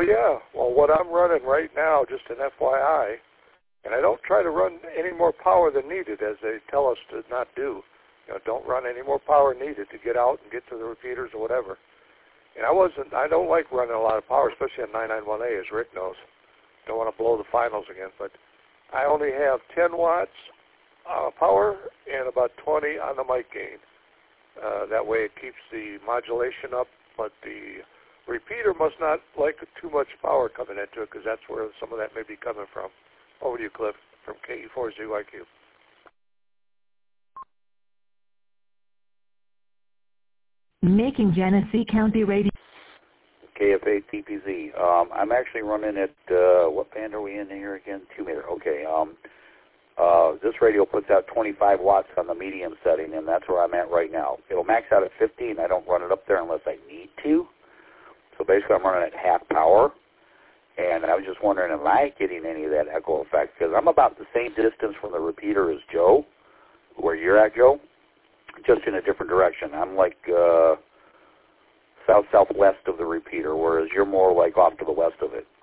yeah. Well, what I'm running right now, just an FYI, and I don't try to run any more power than needed, as they tell us to not do. Don't run any more power needed to get out and get to the repeaters or whatever. And I don't like running a lot of power, especially on 991A, as Rick knows. Don't want to blow the finals again, but I only have 10 watts power and about 20 on the mic gain. That way it keeps the modulation up, but the repeater must not like too much power coming into it, because that's where some of that may be coming from. Over to you, Cliff, from KE4ZYQ. Making Genesee County Radio. KFA TPZ. I'm actually running at, what band are we in here again? 2 meter. Okay. This radio puts out 25 watts on the medium setting, and that's where I'm at right now. It'll max out at 15. I don't run it up there unless I need to. So basically I'm running at half power. And I was just wondering, am I getting any of that echo effect? Because I'm about the same distance from the repeater as Joe, where you're at, Joe, just in a different direction. I'm like south-southwest of the repeater, whereas you're more like off to the west of it.